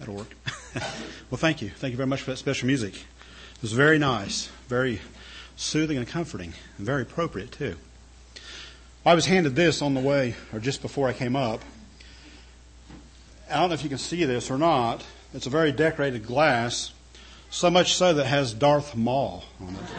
That'll work. Well, thank you. Thank you very much for that special music. It was very nice, very soothing and comforting, and very appropriate, too. I was handed this on the way, or just before I came up. I don't know if you can see this or not. It's a very decorated glass, so much so that it has Darth Maul on it.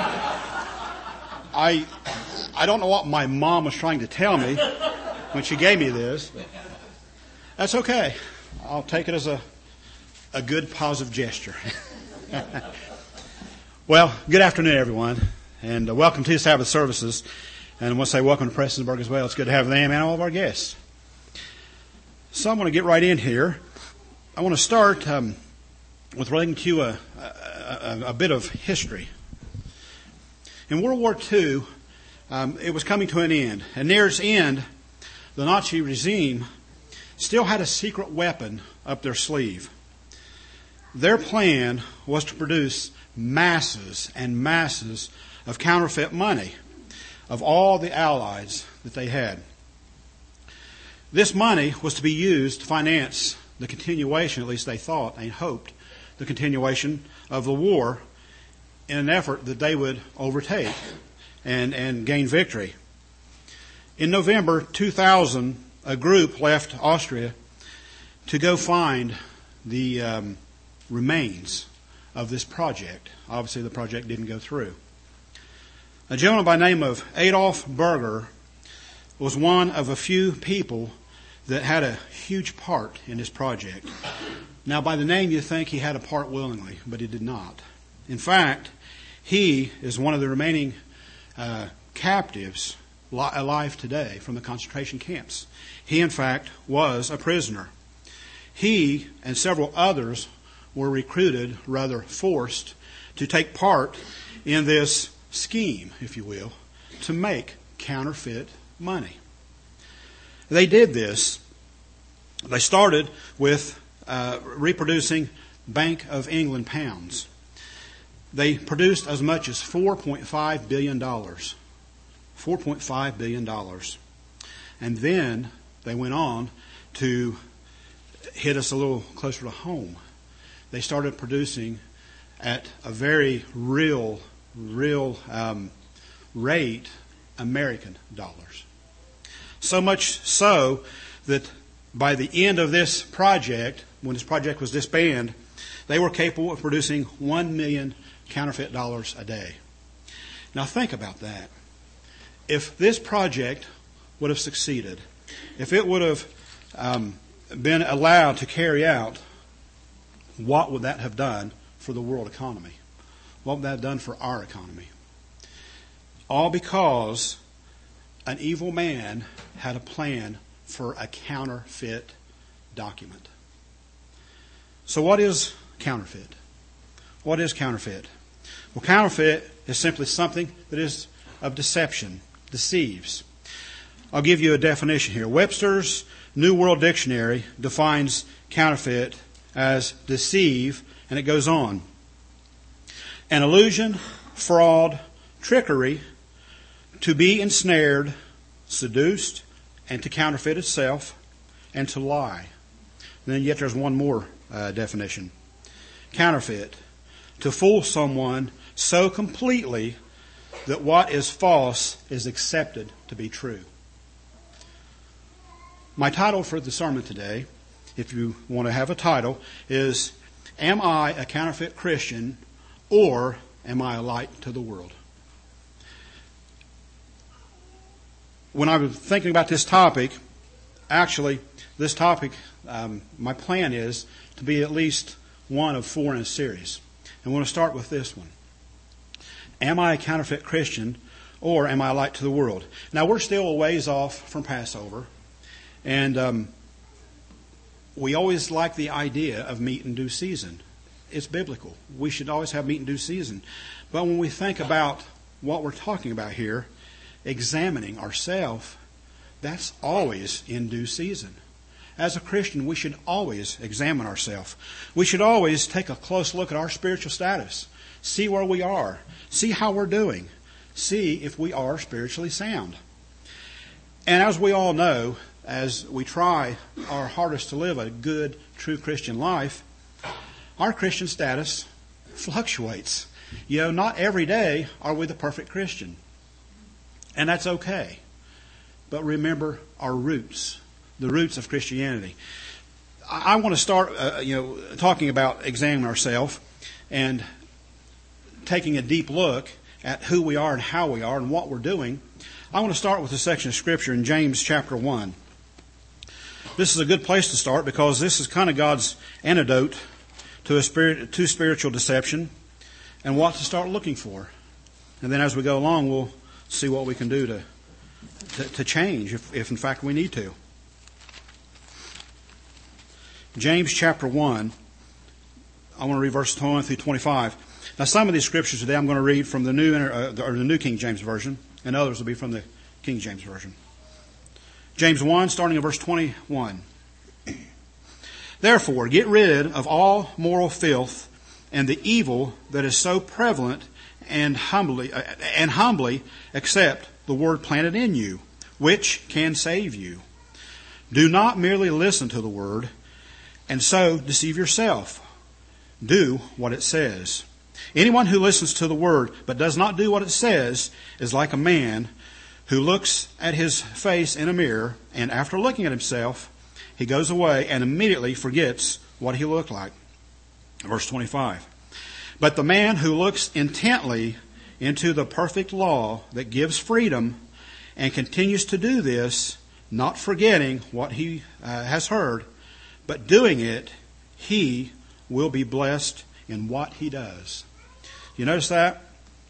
I don't know what my mom was trying to tell me when she gave me this. That's okay. I'll take it as a good positive gesture. Well, good afternoon, everyone, and welcome to Sabbath services. And I want to say welcome to Prestonsburg as well. It's good to have them and all of our guests. So I'm going to get right in here. I want to start with relating to you a bit of history. In World War II, it was coming to an end. And near its end, the Nazi regime still had a secret weapon up their sleeve. Their plan was to produce masses and masses of counterfeit money of all the allies that they had. This money was to be used to finance the continuation, at least they thought and hoped, the continuation of the war in an effort that they would overtake and gain victory. In November 2000, a group left Austria to go find the remains of this project. Obviously, the project didn't go through. A gentleman by the name of Adolf Berger was one of a few people that had a huge part in this project. Now, by the name, you think he had a part willingly, but he did not. In fact, he is one of the remaining captives alive today from the concentration camps. He, in fact, was a prisoner. He and several others were recruited, rather forced, to take part in this scheme, if you will, to make counterfeit money. They did this. They started with reproducing Bank of England pounds. They produced as much as $4.5 billion. $4.5 billion. And then they went on to hit us a little closer to home. They started producing at a very real rate American dollars. So much so that by the end of this project, when this project was disbanded, they were capable of producing 1 million counterfeit dollars a day. Now think about that. If this project would have succeeded, if it would have been allowed to carry out, what would that have done for the world economy? What would that have done for our economy? All because an evil man had a plan for a counterfeit document. So what is counterfeit? What is counterfeit? Well, counterfeit is simply something that is of deception, deceives. I'll give you a definition here. Webster's New World Dictionary defines counterfeit as deceive, and it goes on. An illusion, fraud, trickery, to be ensnared, seduced, and to counterfeit itself, and to lie. And then yet there's one more definition. Counterfeit, to fool someone so completely that what is false is accepted to be true. My title for the sermon today, if you want to have a title, is Am I a Counterfeit Christian, or am I a light to the world? When I was thinking about this topic, actually, this topic, my plan is to be at least one of 4 in a series. And we're going to start with this one. Am I a counterfeit Christian, or am I a light to the world? Now, we're still a ways off from Passover, and we always like the idea of meat in due season. It's biblical. We should always have meat in due season. But when we think about what we're talking about here, examining ourselves, that's always in due season. As a Christian, we should always examine ourselves. We should always take a close look at our spiritual status. See where we are. See how we're doing. See if we are spiritually sound. And as we all know, as we try our hardest to live a good, true Christian life, our Christian status fluctuates. Not every day are we the perfect Christian. And that's okay. But remember our roots, the roots of Christianity. I want to start, talking about examining ourselves and taking a deep look at who we are and how we are and what we're doing. I want to start with a section of Scripture in James chapter 1. This is a good place to start because this is kind of God's antidote to spiritual deception and what to start looking for. And then as we go along, we'll see what we can do to change if in fact we need to. James chapter 1, I want to read verses 21 through 25. Now some of these scriptures today I'm going to read from the New King James Version, and others will be from the King James Version. James 1, starting in verse 21. Therefore, get rid of all moral filth and the evil that is so prevalent, and humbly accept the word planted in you, which can save you. Do not merely listen to the word, and so deceive yourself. Do what it says. Anyone who listens to the word but does not do what it says is like a man who looks at his face in a mirror, and after looking at himself, he goes away and immediately forgets what he looked like. Verse 25. But the man who looks intently into the perfect law that gives freedom and continues to do this, not forgetting what he has heard, but doing it, he will be blessed in what he does. You notice that?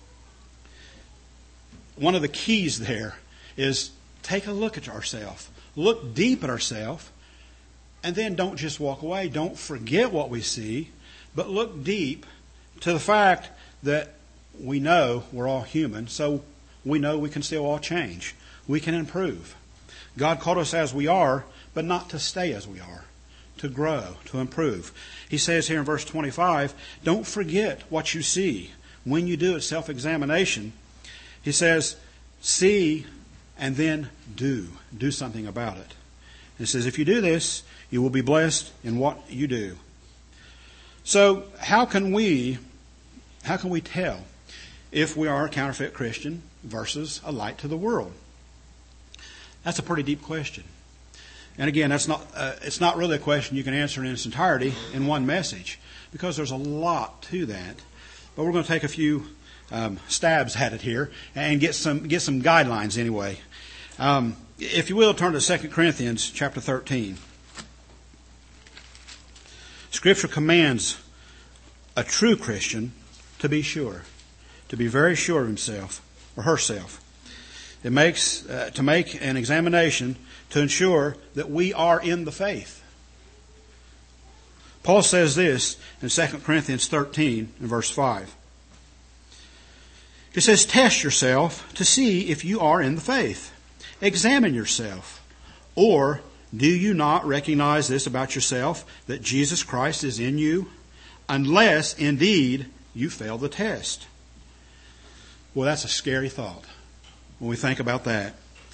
One of the keys there is take a look at ourselves. Look deep at ourselves. And then don't just walk away. Don't forget what we see. But look deep to the fact that we know we're all human. So we know we can still all change. We can improve. God called us as we are, but not to stay as we are. To grow, to improve. He says here in verse 25, don't forget what you see. When you do a self-examination, he says, see and then do. Do something about it. He says, if you do this, you will be blessed in what you do. So how can we tell if we are a counterfeit Christian versus a light to the world? That's a pretty deep question. And again, it's not really a question you can answer in its entirety in one message, because there's a lot to that. But we're going to take a few stabs at it here and get some guidelines anyway. If you will, turn to 2 Corinthians chapter 13. Scripture commands a true Christian to be sure, to be very sure of himself or herself. It makes to make an examination to ensure that we are in the faith. Paul says this in 2 Corinthians 13 and verse 5. He says, test yourself to see if you are in the faith. Examine yourself. Or do you not recognize this about yourself, that Jesus Christ is in you, unless indeed you fail the test? Well, that's a scary thought when we think about that.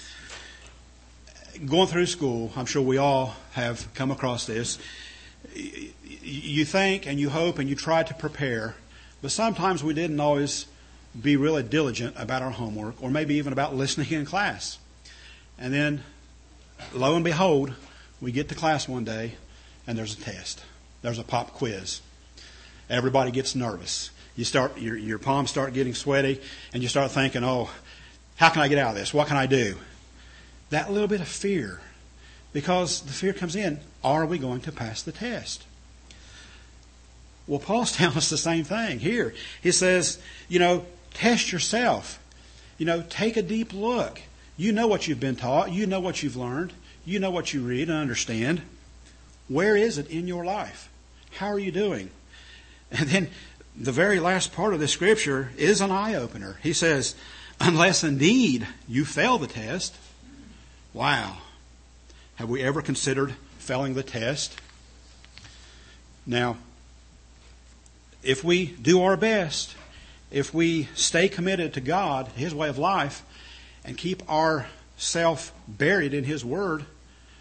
Going through school, I'm sure we all have come across this. You think and you hope and you try to prepare, but sometimes we didn't always be really diligent about our homework, or maybe even about listening in class. And then, lo and behold, we get to class one day and there's a test. There's a pop quiz. Everybody gets nervous. Your palms start getting sweaty, and you start thinking, oh, how can I get out of this? What can I do? That little bit of fear, because the fear comes in, are we going to pass the test? Well, Paul's telling us the same thing here. He says, test yourself. Take a deep look. You know what you've been taught. You know what you've learned. You know what you read and understand. Where is it in your life? How are you doing? And then the very last part of the scripture is an eye-opener. He says, unless indeed you fail the test. Wow. Have we ever considered failing the test? Now, if we do our best, if we stay committed to God, His way of life, and keep ourself buried in His Word,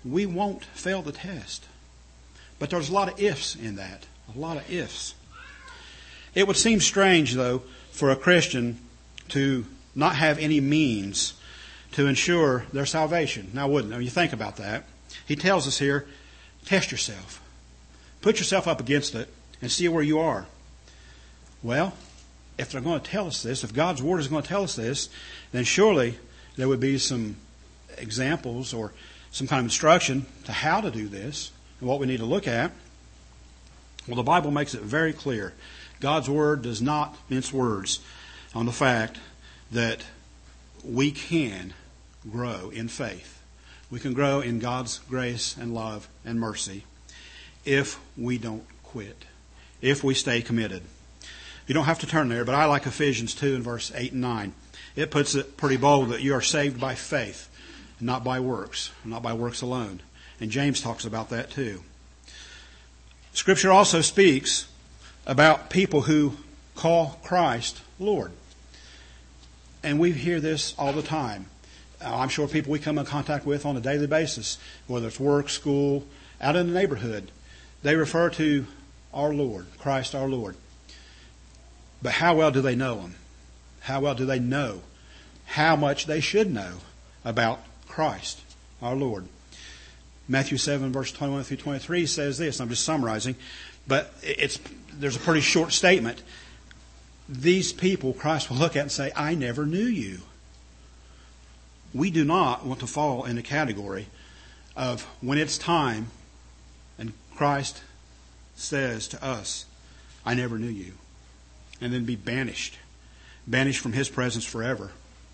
we won't fail the test. But there's a lot of ifs in that. A lot of ifs. It would seem strange, though, for a Christian to not have any means to ensure their salvation. Now, wouldn't it? I mean, you think about that. He tells us here, test yourself. Put yourself up against it and see where you are. Well, if they're going to tell us this, if God's Word is going to tell us this, then surely there would be some examples or some kind of instruction to how to do this and what we need to look at. Well, the Bible makes it very clear. God's Word does not mince words on the fact that we can grow in faith. We can grow in God's grace and love and mercy if we don't quit, if we stay committed. You don't have to turn there, but I like Ephesians 2 and verse 8 and 9. It puts it pretty bold that you are saved by faith, not by works alone. And James talks about that too. Scripture also speaks about people who call Christ Lord. And we hear this all the time. I'm sure people we come in contact with on a daily basis, whether it's work, school, out in the neighborhood, they refer to our Lord, Christ our Lord. But how well do they know Him? How well do they know how much they should know about Christ our Lord? Matthew 7, verse 21 through 23 says this. I'm just summarizing, but there's a pretty short statement. These people Christ will look at and say, I never knew you. We do not want to fall in the category of when it's time and Christ says to us, I never knew you. And then be banished from His presence forever.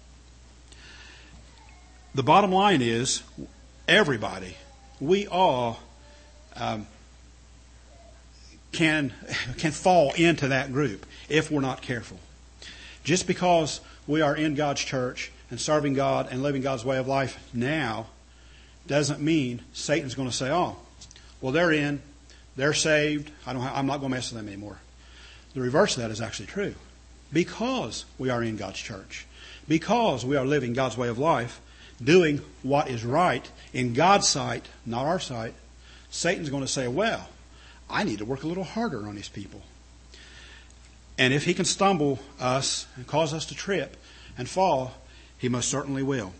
The bottom line is, everybody, we all can fall into that group if we're not careful. Just because we are in God's church and serving God and living God's way of life now doesn't mean Satan's going to say, oh, well, they're in, they're saved, I'm not going to mess with them anymore. The reverse of that is actually true. Because we are in God's church, because we are living God's way of life, doing what is right in God's sight, not our sight, Satan's going to say, well, I need to work a little harder on these people. And if he can stumble us and cause us to trip and fall, he most certainly will.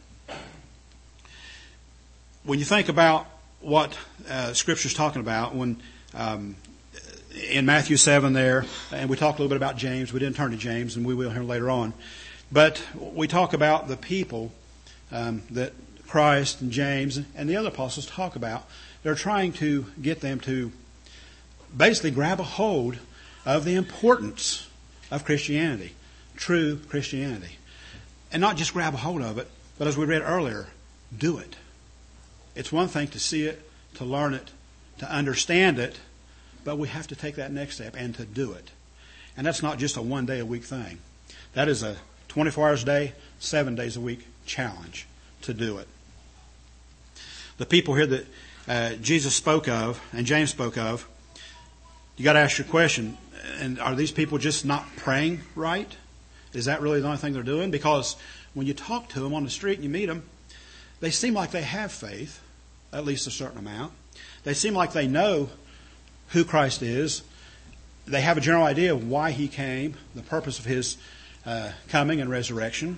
When you think about what Scripture's talking about, when in Matthew 7 there, and we talked a little bit about James. We didn't turn to James, and we will here later on. But we talk about the people that Christ and James and the other apostles talk about. They're trying to get them to basically grab a hold of the importance of Christianity, true Christianity. And not just grab a hold of it, but as we read earlier, do it. It's one thing to see it, to learn it, to understand it, but we have to take that next step and to do it. And that's not just a one-day-a-week thing. That is a 24 hours a day, 7 days a week challenge to do it. The people here that Jesus spoke of and James spoke of, you got to ask your question, and are these people just not praying right? Is that really the only thing they're doing? Because when you talk to them on the street and you meet them, they seem like they have faith, at least a certain amount. They seem like they know who Christ is. They have a general idea of why He came, the purpose of His coming and resurrection.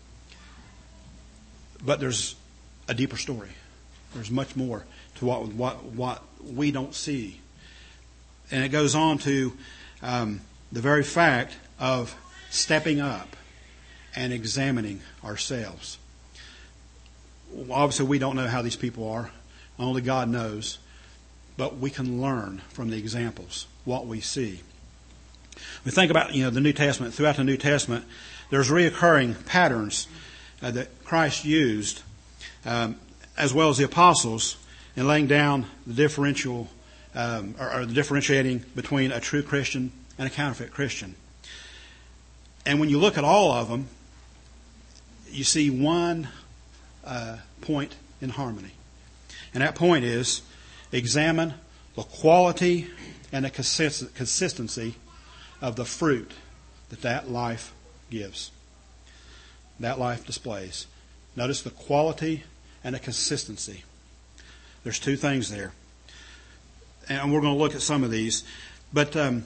But there's a deeper story. There's much more to what we don't see. And it goes on to the very fact of stepping up and examining ourselves. Obviously, we don't know how these people are. Only God knows. But we can learn from the examples, what we see. We think about, the New Testament. Throughout the New Testament, there's reoccurring patterns that Christ used, as well as the apostles, in laying down the differential, or the differentiating between a true Christian and a counterfeit Christian. And when you look at all of them, you see one point in harmony. And that point is, examine the quality and the consistency of the fruit that life gives. That life displays. Notice the quality and the consistency. There's two things there. And we're going to look at some of these. But when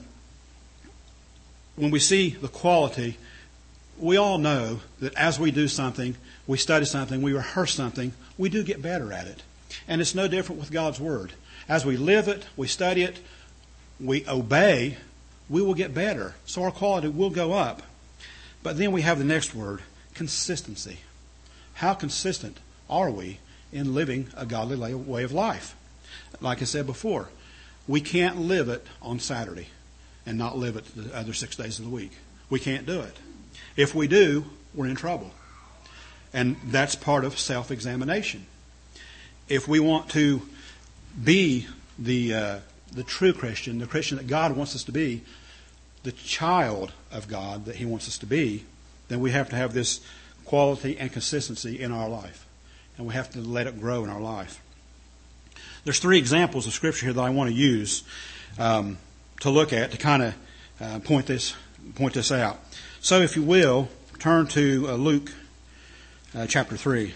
we see the quality, we all know that as we do something, we study something, we rehearse something, we do get better at it. And it's no different with God's Word. As we live it, we study it, we obey, we will get better. So our quality will go up. But then we have the next word, consistency. How consistent are we in living a godly way of life? Like I said before, we can't live it on Saturday and not live it the other 6 days of the week. We can't do it. If we do, we're in trouble. And that's part of self-examination. If we want to be the true Christian, the Christian that God wants us to be, the child of God that He wants us to be, then we have to have this quality and consistency in our life. And we have to let it grow in our life. There's 3 examples of Scripture here that I want to use to look at to kind of point this out. So if you will, turn to Luke chapter 3.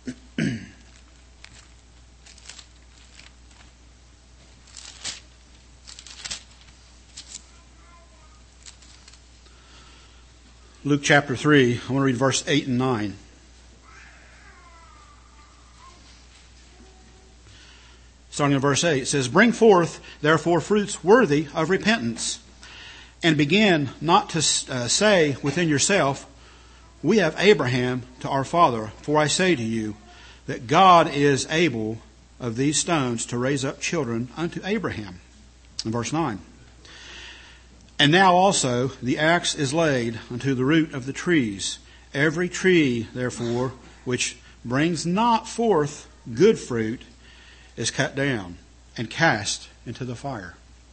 Luke chapter 3, I want to read verse 8 and 9. Starting in verse 8, it says, "Bring forth, therefore, fruits worthy of repentance, and begin not to say within yourself, We have Abraham to our father. For I say to you, that God is able of these stones to raise up children unto Abraham." In verse 9, "And now also the axe is laid unto the root of the trees. Every tree, therefore, which brings not forth good fruit is cut down and cast into the fire.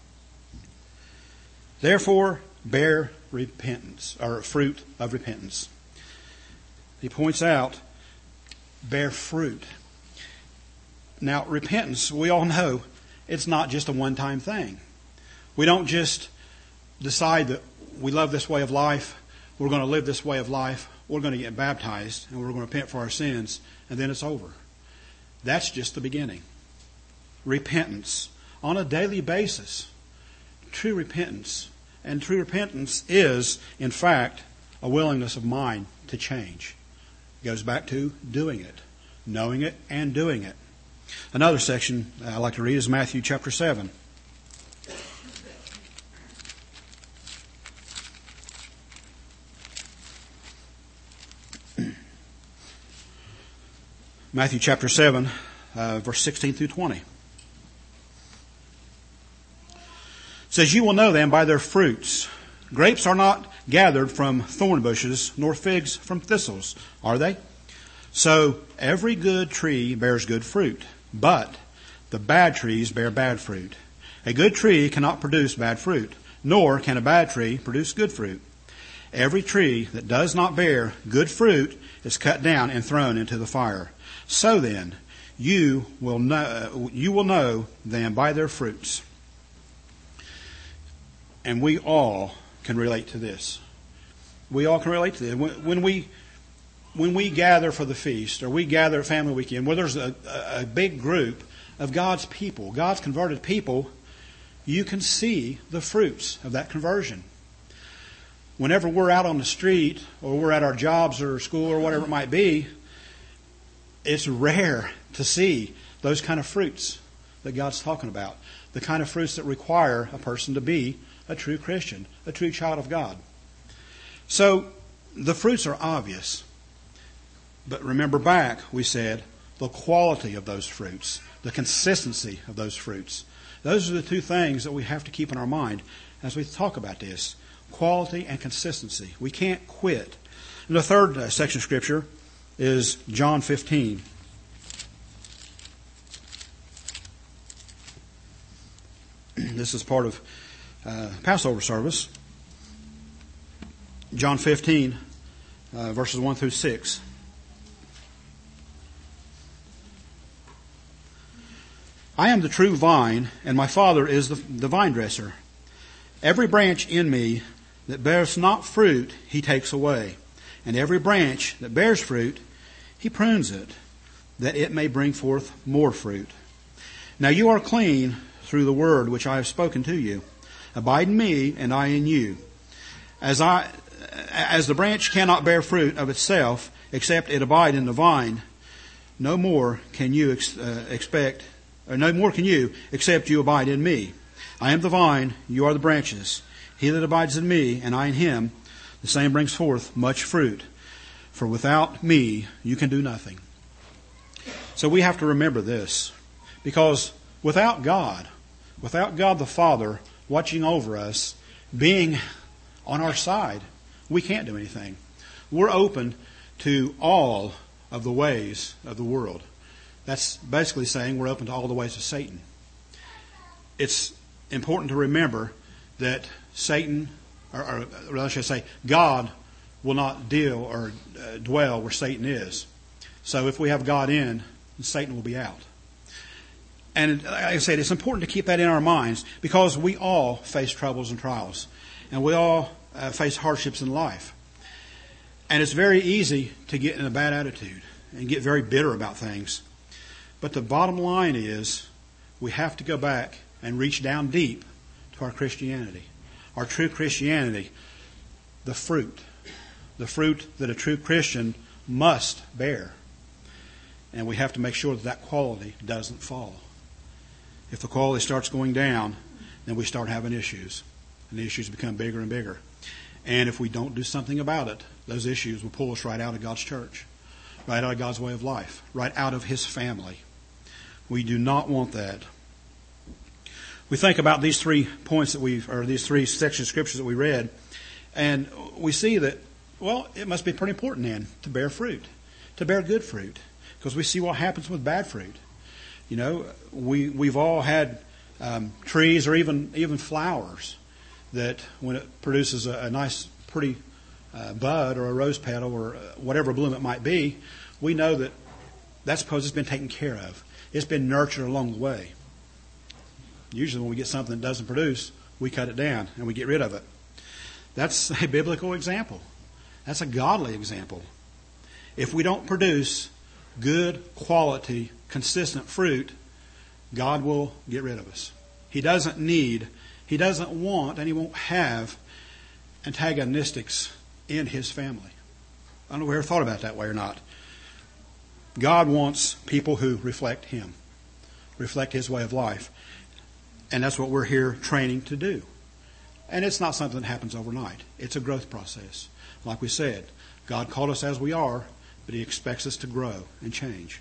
Therefore, bear repentance," or fruit of repentance. He points out, bear fruit. Now, repentance, we all know, it's not just a one-time thing. We don't just decide that we love this way of life, we're going to live this way of life, we're going to get baptized, and we're going to repent for our sins, and then it's over. That's just the beginning. Repentance on a daily basis. True repentance. And true repentance is, in fact, a willingness of mind to change. It goes back to doing it, knowing it, and doing it. Another section I like to read is Matthew chapter 7. Matthew chapter 7, verse 16 through 20. It says, "You will know them by their fruits. Grapes are not gathered from thorn bushes, nor figs from thistles, are they? So every good tree bears good fruit, but the bad trees bear bad fruit. A good tree cannot produce bad fruit, nor can a bad tree produce good fruit. Every tree that does not bear good fruit is cut down and thrown into the fire. So then, you will know them by their fruits." And we all can relate to this. We all can relate to this. When we gather for the feast, or we gather at family weekend, where there's a big group of God's people, God's converted people, you can see the fruits of that conversion. Whenever we're out on the street, or we're at our jobs or school or whatever it might be, it's rare to see those kind of fruits that God's talking about. The kind of fruits that require a person to be a true Christian, a true child of God. So the fruits are obvious. But remember back, we said, the quality of those fruits, the consistency of those fruits. Those are the two things that we have to keep in our mind as we talk about this. Quality and consistency. We can't quit. And the third section of Scripture is John 15. This is part of Passover service. John 15, verses 1 through 6. "I am the true vine, and my Father is the vine dresser. Every branch in me that bears not fruit, He takes away. And every branch that bears fruit, He prunes it, that it may bring forth more fruit. Now you are clean through the word which I have spoken to you. Abide in me, and I in you. As the branch cannot bear fruit of itself, except it abide in the vine, no more can you except you abide in me. I am the vine, you are the branches. He that abides in me, and I in him, the same brings forth much fruit. For without me, you can do nothing. So we have to remember this, because without God the Father watching over us, being on our side, we can't do anything. We're open to all of the ways of the world. That's basically saying we're open to all the ways of Satan. It's important to remember that Satan, or I should say, God will not deal or dwell where Satan is. So if we have God in, Satan will be out. And like I said, it's important to keep that in our minds, because we all face troubles and trials. And we all face hardships in life. And it's very easy to get in a bad attitude and get very bitter about things. But the bottom line is, we have to go back and reach down deep to our Christianity. Our true Christianity, the fruit that a true Christian must bear. And we have to make sure that that quality doesn't fall. If the quality starts going down, then we start having issues. And the issues become bigger and bigger. And if we don't do something about it, those issues will pull us right out of God's church, right out of God's way of life, right out of His family. We do not want that. We think about these 3 points these 3 sections of scriptures that we read, and we see that, well, it must be pretty important then to bear fruit, to bear good fruit, because we see what happens with bad fruit. You know, we've all had trees or even flowers that when it produces a nice, pretty bud or a rose petal or whatever bloom it might be, we know that that's because it's been taken care of. It's been nurtured along the way. Usually when we get something that doesn't produce, we cut it down and we get rid of it. That's a biblical example. That's a godly example. If we don't produce good, quality, consistent fruit, God will get rid of us. He doesn't want, and He won't have antagonistics in His family. I don't know if we ever thought about it that way or not. God wants people who reflect Him, reflect His way of life. And that's what we're here training to do. And it's not something that happens overnight. It's a growth process. Like we said, God called us as we are, but He expects us to grow and change.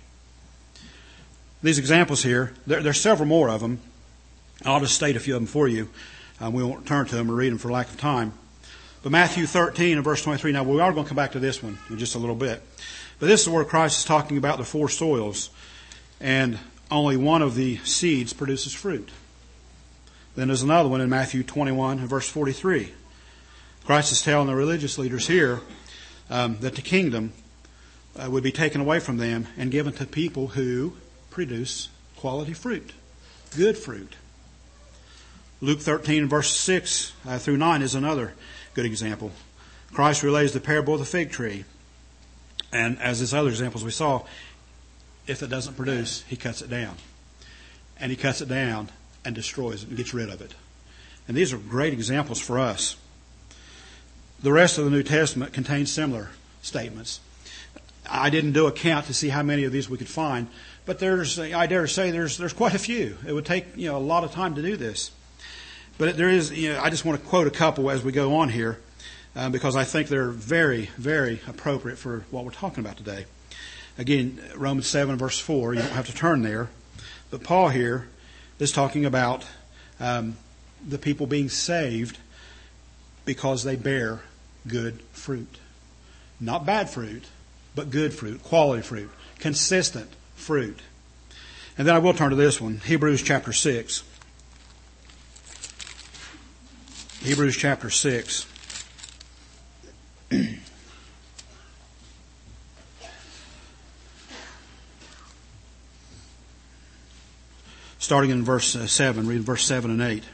These examples here, there's several more of them. I'll just state a few of them for you. We won't turn to them or read them for lack of time. But Matthew 13 and verse 23, now we are going to come back to this one in just a little bit. But this is where Christ is talking about the 4 soils, and only one of the seeds produces fruit. Then there's another one in Matthew 21 and verse 43. Christ is telling the religious leaders here that the kingdom would be taken away from them and given to people who produce quality fruit, good fruit. Luke 13 verse 6 through 9 is another good example. Christ relays the parable of the fig tree. And as this other examples we saw, if it doesn't produce, He cuts it down. And He cuts it down and destroys it and gets rid of it. And these are great examples for us. The rest of the New Testament contains similar statements. I didn't do a count to see how many of these we could find, but I dare say there's quite a few. It would take a lot of time to do this. But there is, I just want to quote a couple as we go on here, because I think they're very, very appropriate for what we're talking about today. Again, Romans 7 verse 4, you don't have to turn there, but Paul here is talking about the people being saved because they bear good fruit. Not bad fruit, but good fruit, quality fruit, consistent fruit. And then I will turn to this one, Hebrews chapter 6. Hebrews chapter 6. Starting in verse 7, read verse 7 and 8.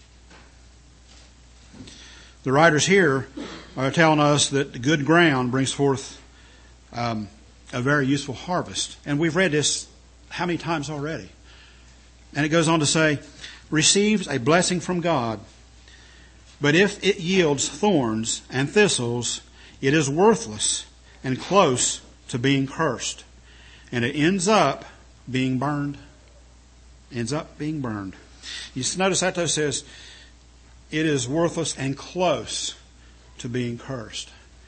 The writers here are telling us that the good ground brings forth a very useful harvest. And we've read this how many times already? And it goes on to say, receives a blessing from God. But if it yields thorns and thistles, it is worthless and close to being cursed. And it ends up being burned. Ends up being burned. You notice that though says, it is worthless and close to being cursed.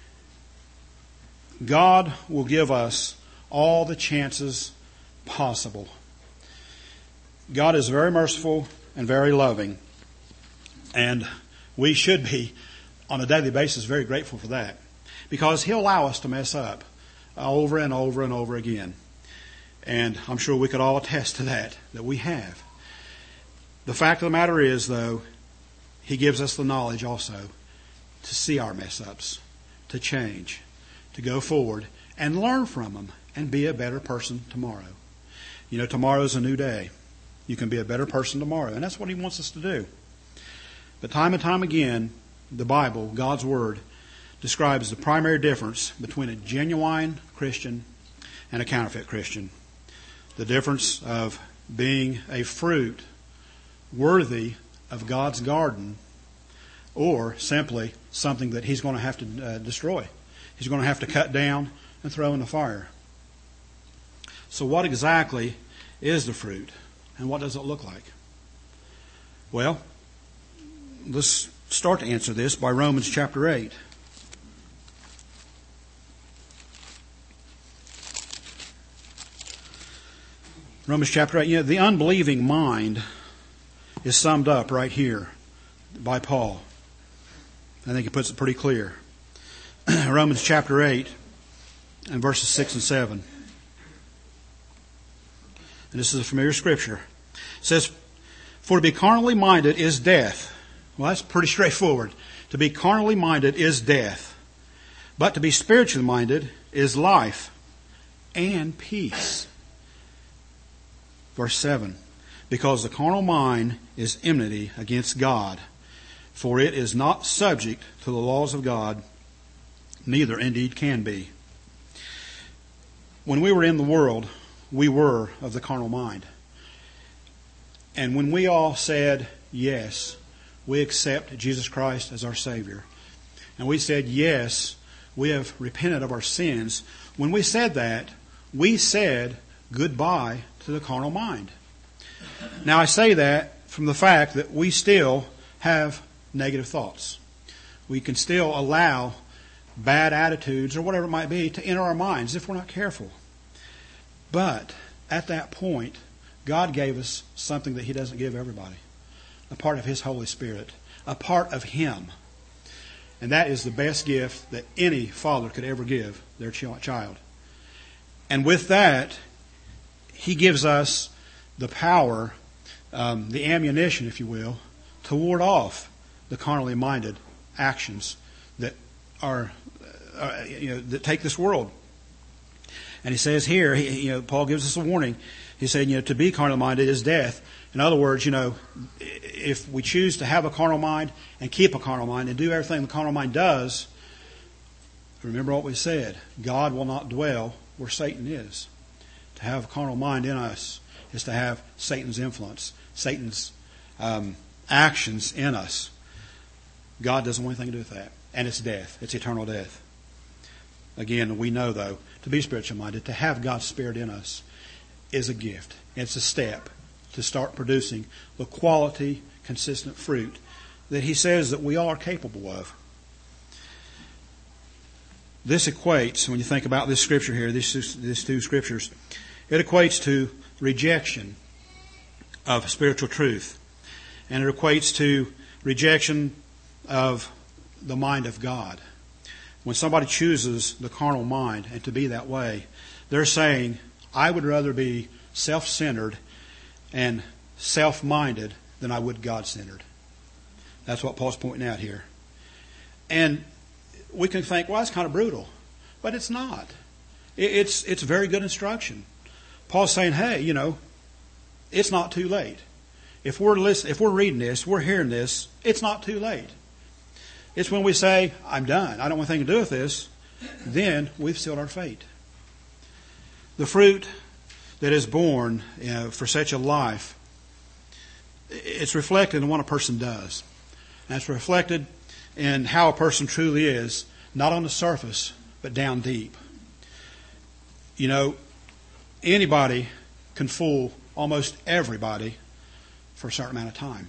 God will give us all the chances possible. God is very merciful and very loving. And we should be, on a daily basis, very grateful for that. Because He'll allow us to mess up over and over and over again. And I'm sure we could all attest to that we have. The fact of the matter is, though, He gives us the knowledge also to see our mess-ups, to change, to go forward, and learn from them, and be a better person tomorrow. You know, tomorrow's a new day. You can be a better person tomorrow, and that's what He wants us to do. But time and time again, the Bible, God's Word, describes the primary difference between a genuine Christian and a counterfeit Christian. The difference of being a fruit worthy of God's garden, or simply something that He's going to have to destroy. He's going to have to cut down and throw in the fire. So what exactly is the fruit, and what does it look like? Well, let's start to answer this by Romans chapter 8. Romans chapter 8, the unbelieving mind is summed up right here by Paul. I think he puts it pretty clear. Romans chapter 8 and verses 6 and 7. And this is a familiar scripture. It says, for to be carnally minded is death. Well, that's pretty straightforward. To be carnally minded is death. But to be spiritually minded is life and peace. Verse 7. Because the carnal mind is enmity against God, for it is not subject to the laws of God, neither indeed can be. When we were in the world, we were of the carnal mind. And when we all said, yes, we accept Jesus Christ as our Savior, and we said, yes, we have repented of our sins, when we said that, we said goodbye to the carnal mind. Now I say that from the fact that we still have negative thoughts. We can still allow bad attitudes or whatever it might be to enter our minds if we're not careful. But at that point, God gave us something that He doesn't give everybody. A part of His Holy Spirit. A part of Him. And that is the best gift that any father could ever give their child. And with that, He gives us the power, the ammunition, if you will, to ward off the carnally minded actions that are, that take this world. And he says here, Paul gives us a warning. He said, to be carnally minded is death. In other words, if we choose to have a carnal mind and keep a carnal mind and do everything the carnal mind does, remember what we said. God will not dwell where Satan is. To have a carnal mind in us is to have Satan's influence, Satan's actions in us. God doesn't want anything to do with that. And it's death. It's eternal death. Again, we know, though, to be spiritual minded, to have God's Spirit in us is a gift. It's a step to start producing the quality, consistent fruit that He says that we all are capable of. This equates, when you think about this scripture here, these two scriptures, it equates to rejection of spiritual truth. And it equates to rejection of the mind of God. When somebody chooses the carnal mind and to be that way, they're saying, I would rather be self-centered and self-minded than I would God-centered. That's what Paul's pointing out here. And we can think, well, that's kind of brutal. But it's not. It's very good instruction. Paul's saying, hey, it's not too late. If we're reading this, we're hearing this, it's not too late. It's when we say, I'm done, I don't want anything to do with this, then we've sealed our fate. The fruit that is born for such a life it's reflected in what a person does. And it's reflected in how a person truly is, not on the surface, but down deep. You know, anybody can fool almost everybody for a certain amount of time.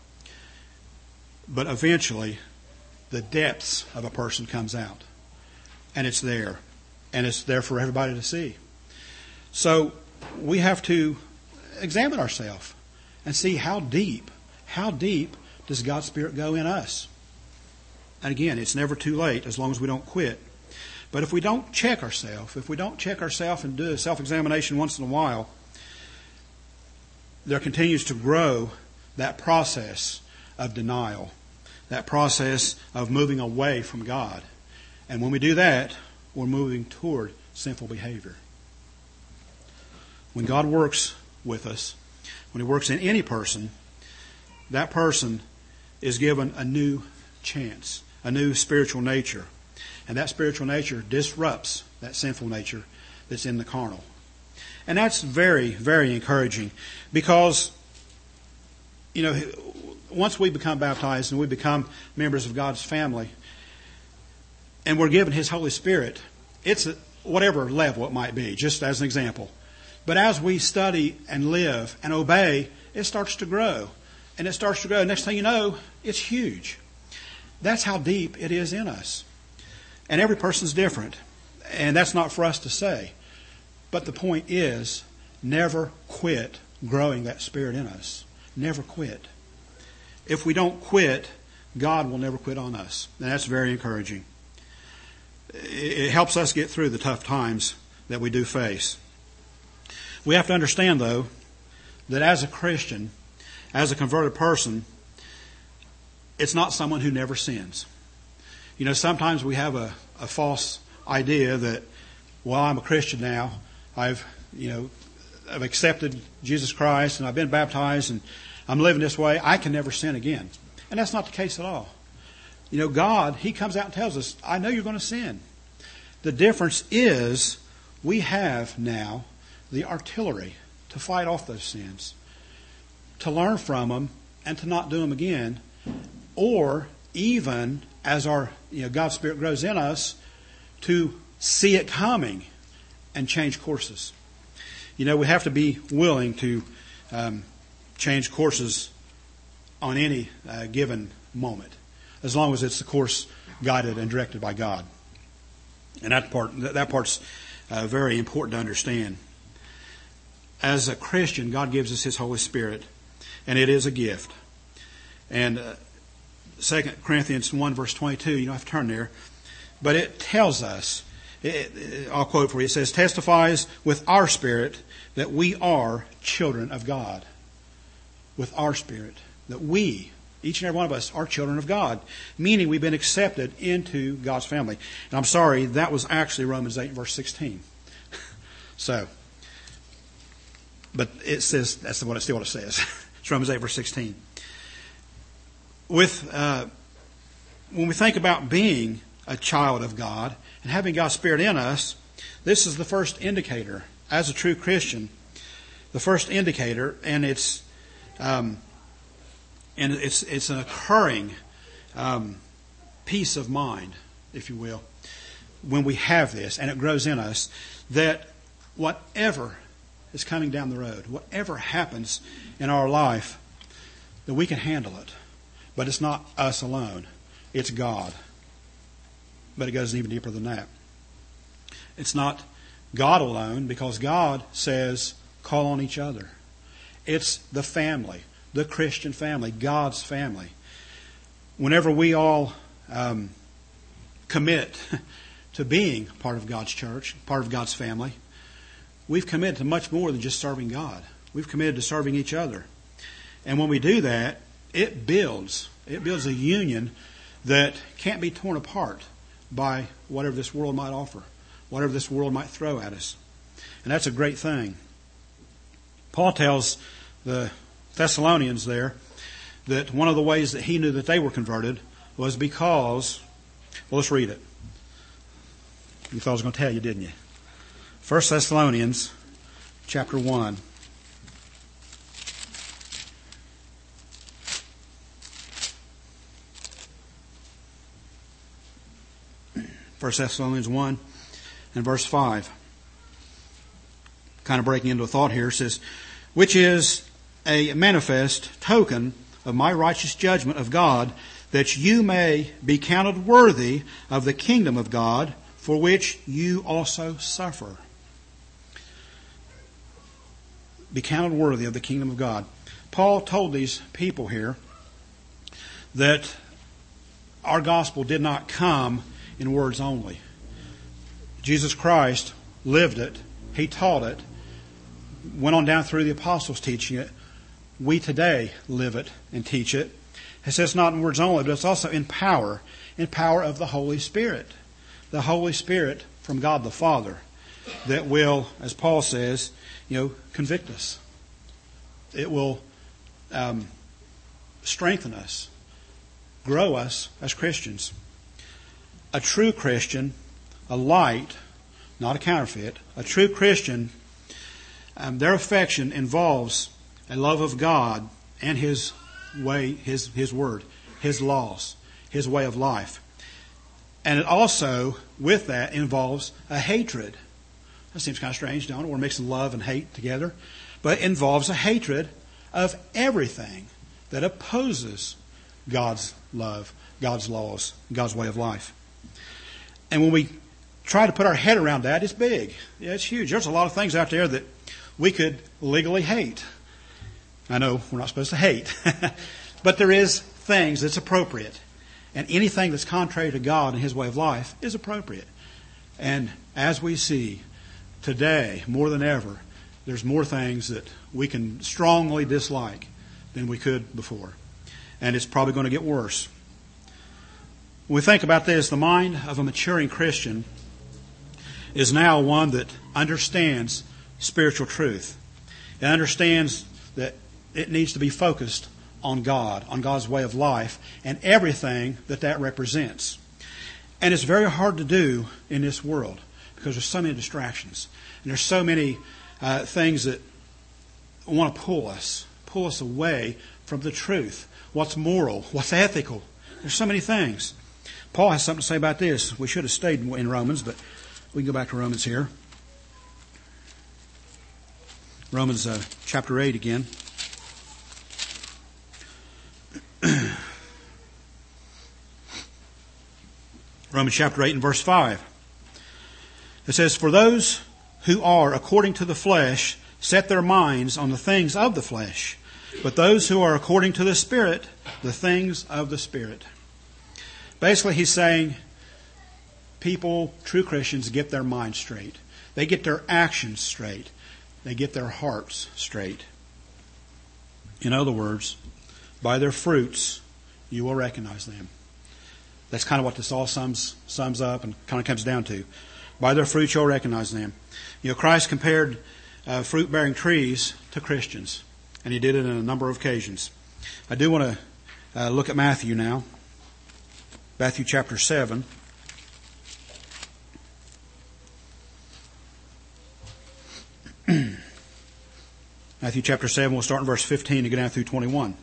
But eventually, the depths of a person comes out. And it's there. And it's there for everybody to see. So we have to examine ourselves and see how deep does God's Spirit go in us. And again, it's never too late as long as we don't quit. But if we don't check ourselves, and do a self-examination once in a while, there continues to grow that process of denial, that process of moving away from God. And when we do that, we're moving toward sinful behavior. When God works with us, when He works in any person, that person is given a new chance, a new spiritual nature. And that spiritual nature disrupts that sinful nature that's in the carnal. And that's very, very encouraging because, you know, once we become baptized and we become members of God's family and we're given His Holy Spirit, it's at whatever level it might be, just as an example. But as we study and live and obey, it starts to grow. And it starts to grow. Next thing you know, it's huge. That's how deep it is in us. And every person's different. And that's not for us to say. But the point is, never quit growing that Spirit in us. Never quit. If we don't quit, God will never quit on us. And that's very encouraging. It helps us get through the tough times that we do face. We have to understand, though, that as a Christian, as a converted person, it's not someone who never sins. You know, sometimes we have a false idea that, well, I'm a Christian now. I've accepted Jesus Christ and I've been baptized and I'm living this way. I can never sin again. And that's not the case at all. You know, God, He comes out and tells us, I know you're going to sin. The difference is we have now the artillery to fight off those sins, to learn from them and to not do them again, or even as our God's Spirit grows in us, to see it coming and change courses. You know, we have to be willing to change courses on any given moment, as long as it's the course guided and directed by God. And that part's very important to understand. As a Christian, God gives us His Holy Spirit, and it is a gift. And 2 Corinthians 1 verse 22, you don't have to turn there, but it tells us, I'll quote for you, it says, testifies with our spirit that we are children of God. With our spirit, that we, each and every one of us, are children of God, meaning we've been accepted into God's family. And I'm sorry, that was actually Romans 8 verse 16. So, but it says, that's still what it says. It's Romans 8 verse 16. When we think about being a child of God and having God's Spirit in us, this is the first indicator, as a true Christian, the first indicator, and it's an occurring peace of mind, if you will, when we have this and it grows in us, that whatever is coming down the road, whatever happens in our life, that we can handle it. But it's not us alone. It's God. But it goes even deeper than that. It's not God alone, because God says, call on each other. It's the family, the Christian family, God's family. Whenever we all commit to being part of God's church, part of God's family, we've committed to much more than just serving God. We've committed to serving each other. And when we do that, it builds a union that can't be torn apart by whatever this world might offer, whatever this world might throw at us. And that's a great thing. Paul tells the Thessalonians there that one of the ways that he knew that they were converted was because, well, let's read it. You thought I was going to tell you, didn't you? 1 Thessalonians chapter 1. 1 Thessalonians 1 and verse 5. Kind of breaking into a thought here, it says, which is a manifest token of my righteous judgment of God, that you may be counted worthy of the kingdom of God, for which you also suffer. Be counted worthy of the kingdom of God. Paul told these people here that our gospel did not come in words only. Jesus Christ lived it. He taught it. Went on down through the apostles teaching it. We today live it and teach it. It says not in words only, but it's also in power of the Holy Spirit. The Holy Spirit from God the Father that will, as Paul says, convict us. It will strengthen us, grow us as Christians. A true Christian, a light, not a counterfeit, a true Christian, their affection involves a love of God and His way, His Word, His laws, His way of life. And it also, with that, involves a hatred. That seems kind of strange, don't it? We're mixing love and hate together. But it involves a hatred of everything that opposes God's love, God's laws, God's way of life. And when we try to put our head around that, it's big. Yeah, it's huge. There's a lot of things out there that we could legally hate. I know we're not supposed to hate. But there is things that's appropriate. And anything that's contrary to God and His way of life is appropriate. And as we see today, more than ever, there's more things that we can strongly dislike than we could before. And it's probably going to get worse. When we think about this, the mind of a maturing Christian is now one that understands spiritual truth. It understands that it needs to be focused on God, on God's way of life, and everything that represents. And it's very hard to do in this world because there's so many distractions. And there's so many things that want to pull us away from the truth. What's moral? What's ethical? There's so many things. Paul has something to say about this. We should have stayed in Romans, but we can go back to Romans here. Romans chapter 8 again. Romans chapter 8 and verse 5. It says, for those who are according to the flesh set their minds on the things of the flesh, but those who are according to the Spirit, the things of the Spirit. Basically, he's saying people, true Christians, get their minds straight. They get their actions straight. They get their hearts straight. In other words, by their fruits, you will recognize them. That's kind of what this all sums up and kind of comes down to. By their fruits, you'll recognize them. Christ compared fruit-bearing trees to Christians, and He did it on a number of occasions. I do want to look at Matthew now. Matthew chapter 7. Matthew chapter 7, we'll start in verse 15 to get down through 21.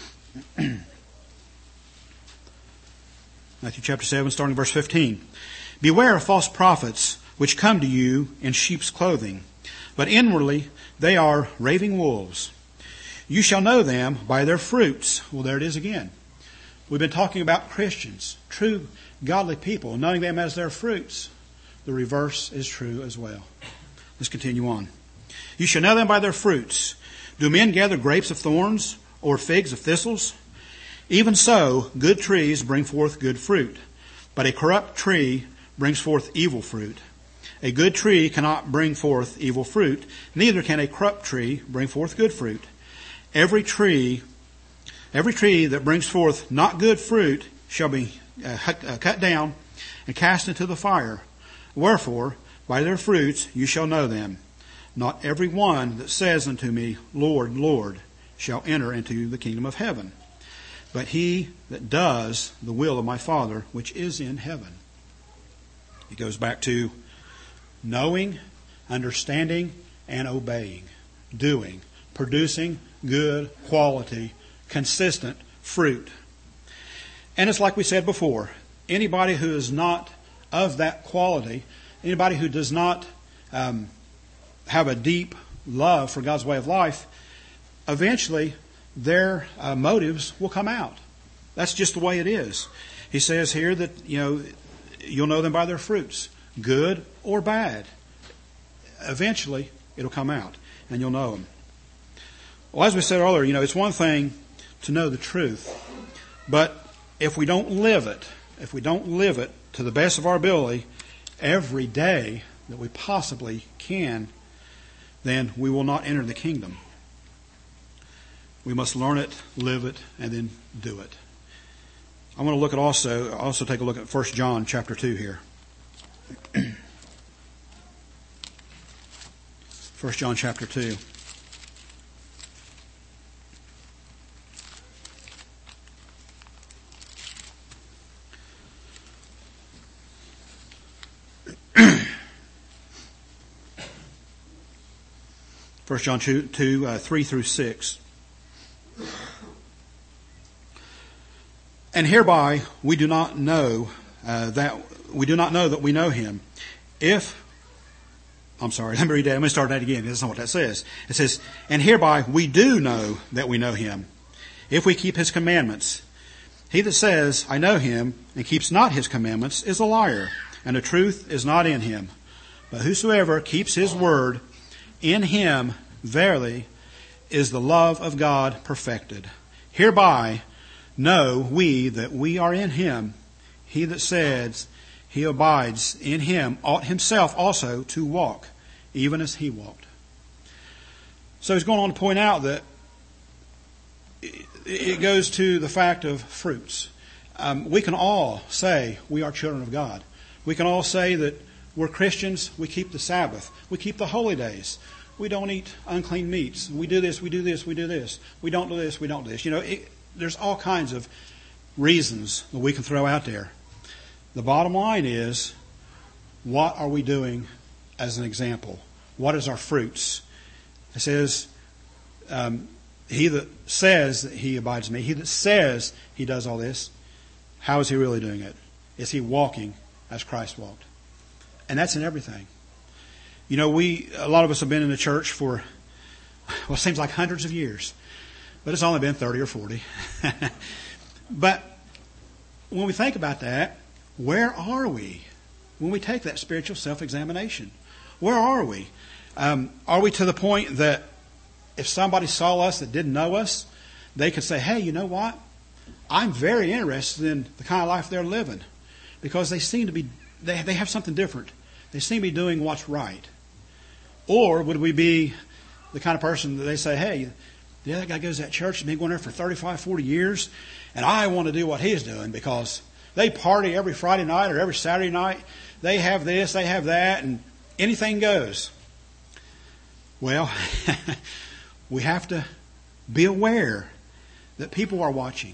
Matthew chapter 7, starting in verse 15. Beware of false prophets, which come to you in sheep's clothing, but inwardly they are raving wolves. You shall know them by their fruits. Well, there it is again. We've been talking about Christians, true godly people, knowing them as their fruits. The reverse is true as well. Let's continue on. You shall know them by their fruits. Do men gather grapes of thorns or figs of thistles? Even so, good trees bring forth good fruit, but a corrupt tree brings forth evil fruit. A good tree cannot bring forth evil fruit, neither can a corrupt tree bring forth good fruit. Every tree that brings forth not good fruit shall be cut down and cast into the fire. Wherefore, by their fruits you shall know them. Not every one that says unto me, Lord, Lord, shall enter into the kingdom of heaven, but he that does the will of my Father which is in heaven. It goes back to knowing, understanding, and obeying. Doing, producing good, quality, consistent fruit. And it's like we said before, anybody who is not of that quality, anybody who does not have a deep love for God's way of life, eventually their motives will come out. That's just the way it is. He says here that, you'll know them by their fruits, good or bad. Eventually, it'll come out, and you'll know them. Well, as we said earlier, it's one thing to know the truth, but if we don't live it to the best of our ability every day that we possibly can, then we will not enter the kingdom. We must learn it, live it, and then do it. I want to look at also take a look at 1 John chapter 2 here. 1 John chapter 2. First John 2, 3 through 6. And hereby we do not know that we know him. Let me read that. Let me start that again. That's not what that says. It says, and hereby we do know that we know him, if we keep his commandments. He that says, I know him, and keeps not his commandments, is a liar, and the truth is not in him. But whosoever keeps his word, in him verily is the love of God perfected. Hereby know we that we are in him. He that says he abides in him ought himself also to walk, even as he walked. So he's going on to point out that it goes to the fact of fruits. We can all say we are children of God. We can all say that we're Christians. We keep the Sabbath. We keep the holy days. We don't eat unclean meats. We do this, we do this, we do this. We don't do this, we don't do this. There's all kinds of reasons that we can throw out there. The bottom line is, what are we doing as an example? What is our fruits? It says, he that says that he abides in me, he that says he does all this, how is he really doing it? Is he walking as Christ walked? And that's in everything. A lot of us have been in the church for, it seems like hundreds of years. But it's only been 30 or 40. But when we think about that, where are we when we take that spiritual self-examination? Where are we? Are we to the point that if somebody saw us that didn't know us, they could say, hey, you know what? I'm very interested in the kind of life they're living, because they seem to be, they have something different. They seem to be doing what's right. Or would we be the kind of person that they say, hey, the other guy goes to that church, he's been going there for 35, 40 years, and I want to do what he's doing because they party every Friday night or every Saturday night. They have this, they have that, and anything goes. Well, we have to be aware that people are watching.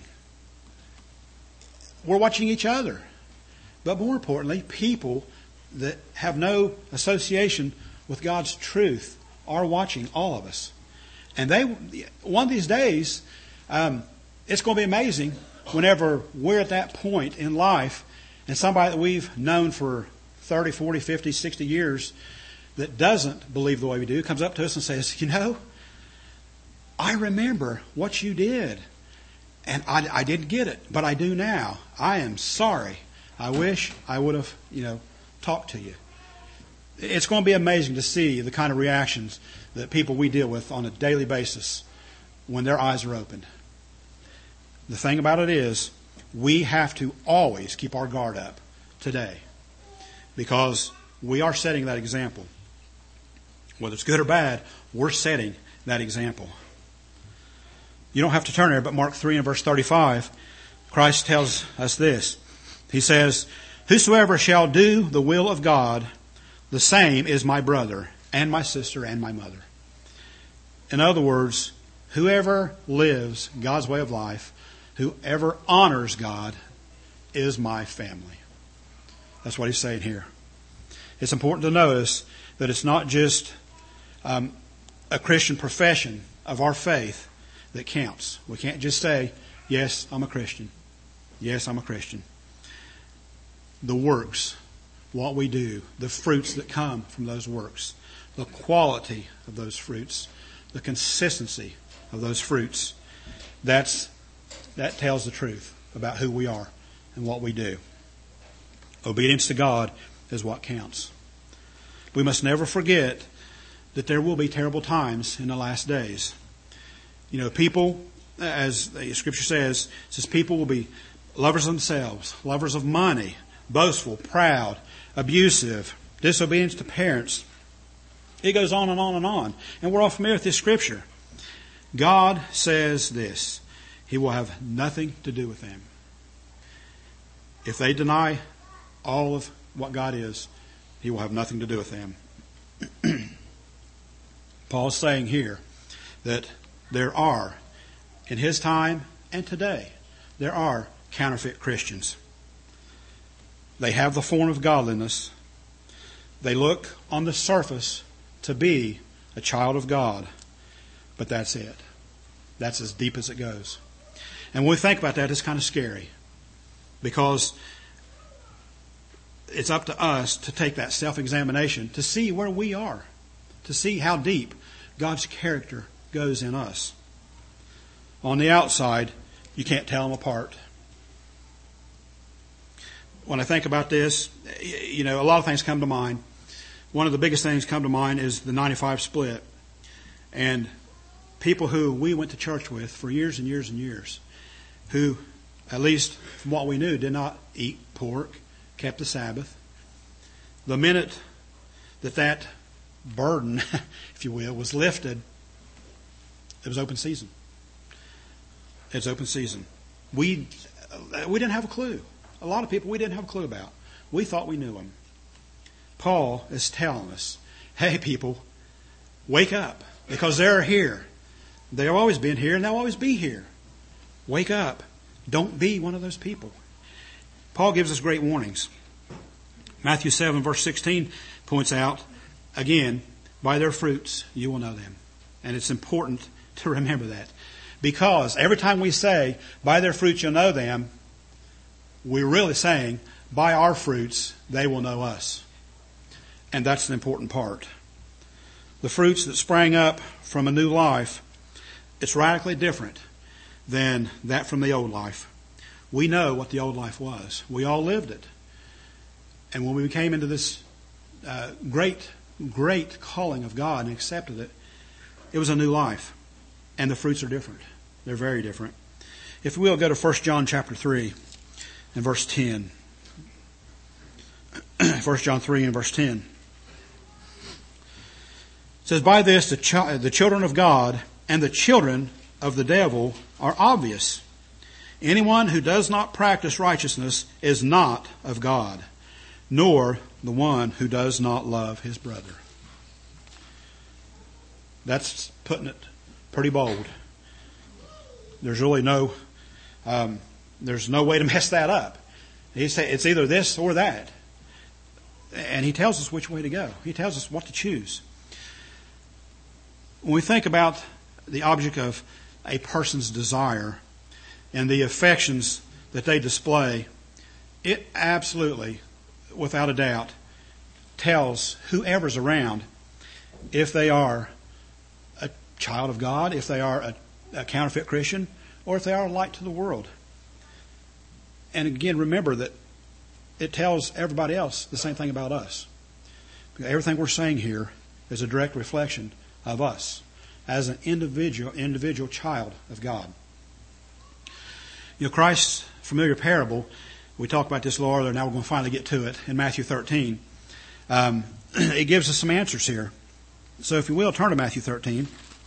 We're watching each other. But more importantly, people that have no association with God's truth are watching all of us. And one of these days, it's going to be amazing whenever we're at that point in life and somebody that we've known for 30, 40, 50, 60 years that doesn't believe the way we do comes up to us and says, I remember what you did. And I didn't get it, but I do now. I am sorry. I wish I would have, talked to you. It's going to be amazing to see the kind of reactions that people we deal with on a daily basis when their eyes are opened. The thing about it is, we have to always keep our guard up today, because we are setting that example. Whether it's good or bad, we're setting that example. You don't have to turn there, but Mark 3 and verse 35, Christ tells us this. He says, whosoever shall do the will of God, the same is my brother and my sister and my mother. In other words, whoever lives God's way of life, whoever honors God, is my family. That's what he's saying here. It's important to notice that it's not just a Christian profession of our faith that counts. We can't just say, yes, I'm a Christian. Yes, I'm a Christian. The works what we do, the fruits that come from those works, the quality of those fruits, the consistency of those fruits. That tells the truth about who we are and what we do. Obedience to God is what counts. We must never forget that there will be terrible times in the last days. People, as the Scripture says people will be lovers of themselves, lovers of money, boastful, proud, abusive, disobedient to parents. It goes on and on and on. And we're all familiar with this Scripture. God says this: He will have nothing to do with them. If they deny all of what God is, He will have nothing to do with them. Paul's saying here that there are, in his time and today, there are counterfeit Christians. They have the form of godliness. They look on the surface to be a child of God, but that's it. That's as deep as it goes. And when we think about that, it's kind of scary, because it's up to us to take that self-examination to see where we are, to see how deep God's character goes in us. On the outside, you can't tell them apart. When I think about this, a lot of things come to mind. One of the biggest things come to mind is the 95 split. And people who we went to church with for years and years and years, who, at least from what we knew, did not eat pork, kept the Sabbath. The minute that burden, if you will, was lifted, it was open season. It's open season. We didn't have a clue. A lot of people we didn't have a clue about. We thought we knew them. Paul is telling us, hey people, wake up, because they're here. They've always been here and they'll always be here. Wake up. Don't be one of those people. Paul gives us great warnings. Matthew 7 verse 16 points out, again, by their fruits you will know them. And it's important to remember that. Because every time we say, by their fruits you'll know them, we're really saying, by our fruits they will know us. And that's an important part. The fruits that sprang up from a new life, it's radically different than that from the old life. We know what the old life was. We all lived it. And when we came into this great calling of God and accepted it, it was a new life. And the fruits are different. They're very different. If we will, go to 1 John chapter 3 and verse 10. 1 John 3 and verse 10. It says, by this the children of God and the children of the devil are obvious. Anyone who does not practice righteousness is not of God, nor the one who does not love his brother. That's putting it pretty bold. There's really no way to mess that up. He said it's either this or that. And he tells us which way to go. He tells us what to choose. When we think about the object of a person's desire and the affections that they display, it absolutely, without a doubt, tells whoever's around if they are a child of God, if they are a counterfeit Christian, or if they are a light to the world. And again, remember that it tells everybody else the same thing about us. Everything we're saying here is a direct reflection of us as an individual child of God. Christ's familiar parable, we talked about this a little earlier, now we're going to finally get to it in Matthew 13. It gives us some answers here. So if you will, turn to Matthew 13.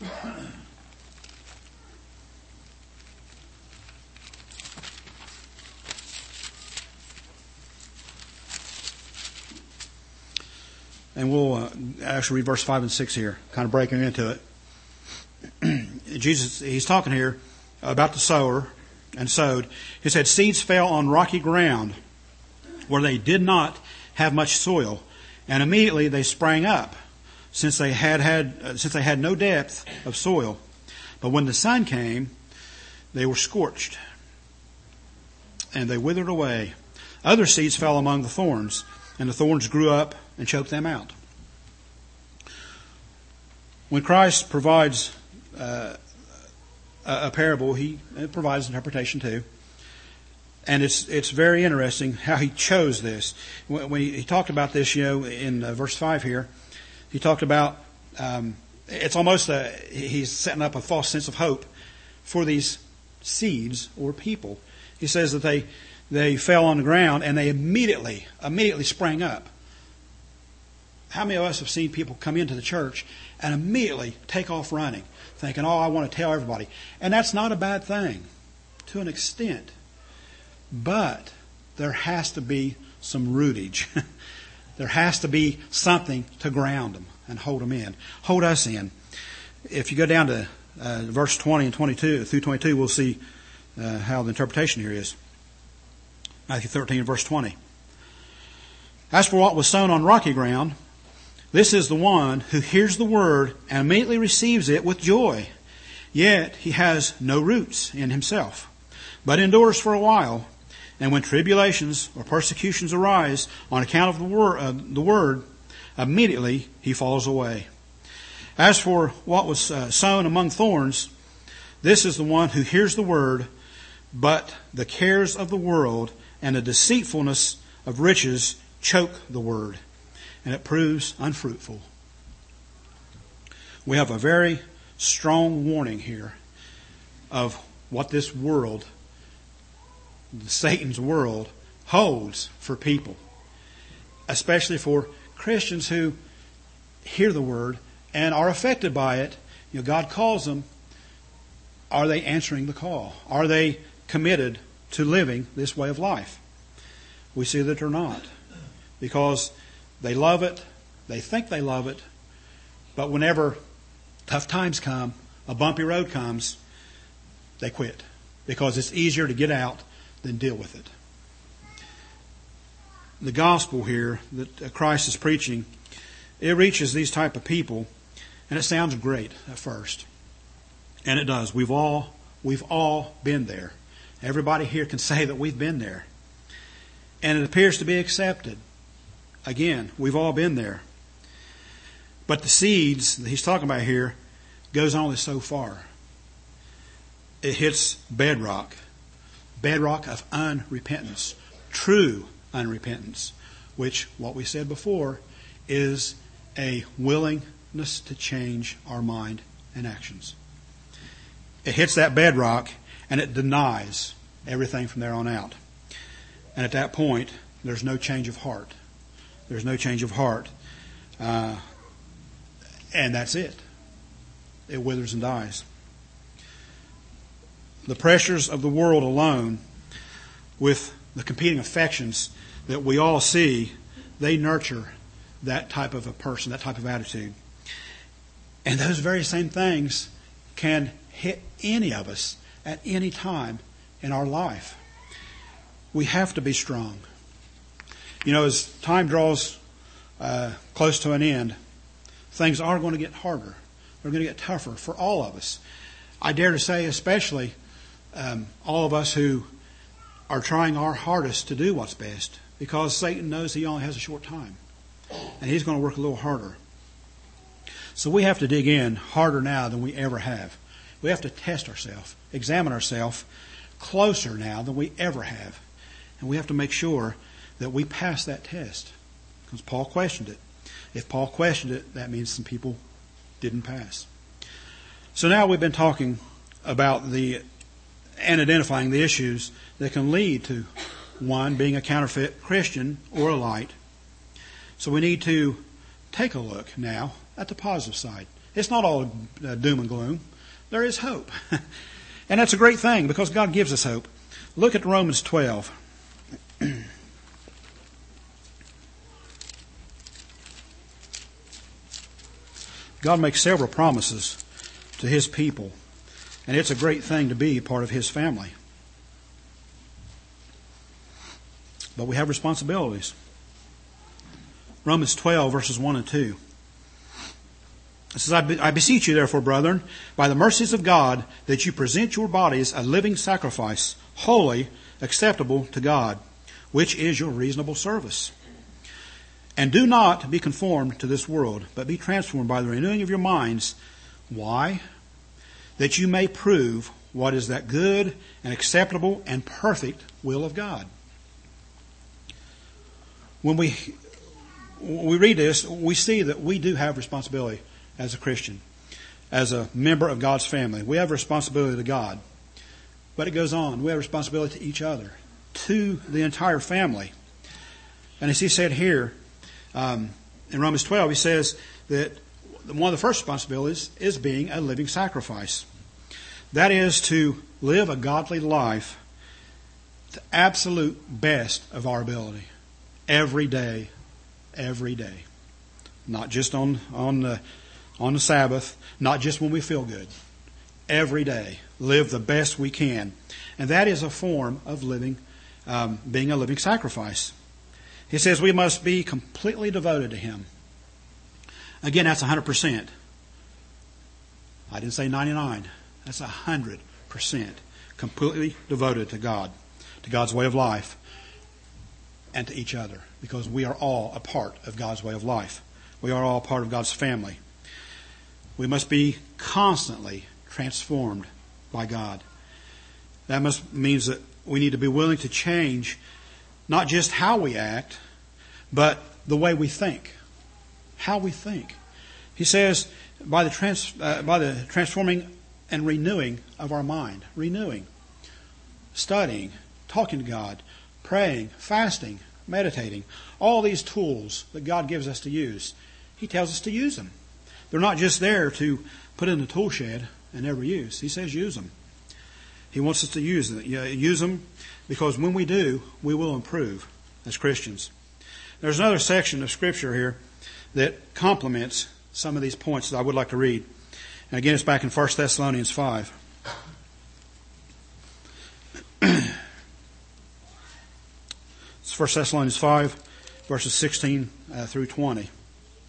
And we'll actually read verse 5 and 6 here, kind of breaking into it. Jesus, he's talking here about the sower and sowed. He said, seeds fell on rocky ground where they did not have much soil, and immediately they sprang up, since they had no depth of soil. But when the sun came, they were scorched, and they withered away. Other seeds fell among the thorns, and the thorns grew up and choked them out. When Christ provides a parable, He provides interpretation too. And it's very interesting how He chose this. When He talked about this, in verse 5 here, He talked about, it's almost He's setting up a false sense of hope for these seeds or people. He says that they fell on the ground and they immediately sprang up. How many of us have seen people come into the church and immediately take off running, thinking, oh, I want to tell everybody. And that's not a bad thing, to an extent. But there has to be some rootage. There has to be something to ground them and hold them in, hold us in. If you go down to verse 20 and 22 through 22, we'll see how the interpretation here is. Matthew 13 verse 20. As for what was sown on rocky ground, this is the one who hears the word and immediately receives it with joy. Yet he has no roots in himself, but endures for a while. And when tribulations or persecutions arise on account of the word, immediately he falls away. As for what was sown among thorns, this is the one who hears the word, but the cares of the world and the deceitfulness of riches choke the word, and it proves unfruitful. We have a very strong warning here of what this world, Satan's world, holds for people, especially for Christians who hear the word and are affected by it. God calls them. Are they answering the call? Are they committed to living this way of life? We see that they're not, because they love it, they think they love it, but whenever tough times come, a bumpy road comes, they quit, because it's easier to get out than deal with it. The gospel here that Christ is preaching, it reaches these type of people, and it sounds great at first. And it does. We've all been there. Everybody here can say that we've been there. And it appears to be accepted. Again, we've all been there. But the seeds that he's talking about here goes only so far. It hits bedrock of unrepentance, true unrepentance, which, what we said before, is a willingness to change our mind and actions. It hits that bedrock and it denies everything from there on out. And at that point, there's no change of heart. There's no change of heart. And that's it. It withers and dies. The pressures of the world alone, with the competing affections that we all see, they nurture that type of a person, that type of attitude. And those very same things can hit any of us at any time in our life. We have to be strong. As time draws close to an end, things are going to get harder. They're going to get tougher for all of us. I dare to say, especially all of us who are trying our hardest to do what's best, because Satan knows he only has a short time, and he's going to work a little harder. So we have to dig in harder now than we ever have. We have to test ourselves, examine ourselves closer now than we ever have. And we have to make sure that we pass that test, because Paul questioned it. If Paul questioned it, that means some people didn't pass. So now we've been talking about and identifying the issues that can lead to one being a counterfeit Christian or a light. So we need to take a look now at the positive side. It's not all doom and gloom. There is hope. And that's a great thing, because God gives us hope. Look at Romans 12. God makes several promises to His people, and it's a great thing to be part of His family. But we have responsibilities. Romans 12, verses 1 and 2. It says, I beseech you, therefore, brethren, by the mercies of God, that you present your bodies a living sacrifice, holy, acceptable to God, which is your reasonable service. And do not be conformed to this world, but be transformed by the renewing of your minds. Why? That you may prove what is that good and acceptable and perfect will of God. When we read this, we see that we do have responsibility as a Christian, as a member of God's family. We have responsibility to God. But it goes on. We have responsibility to each other, to the entire family. And as he said here, in Romans 12, he says that one of the first responsibilities is being a living sacrifice. That is to live a godly life to the absolute best of our ability. Every day. Every day. Not just on the Sabbath, not just when we feel good. Every day. Live the best we can. And that is a form of living, being a living sacrifice. He says we must be completely devoted to Him. Again, that's 100%. I didn't say 99. That's 100%. Completely devoted to God, to God's way of life, and to each other. Because we are all a part of God's way of life. We are all part of God's family. We must be constantly transformed by God. That means that we need to be willing to change not just how we act, but the way we think. How we think. He says, by the transforming and renewing of our mind. Renewing. Studying. Talking to God. Praying. Fasting. Meditating. All these tools that God gives us to use. He tells us to use them. They're not just there to put in the tool shed and never use. He says use them. He wants us to use them. Use them because when we do, we will improve as Christians. There's another section of Scripture here that complements some of these points that I would like to read. And again, it's back in 1 Thessalonians 5. It's 1 Thessalonians 5, verses 16 through 20. It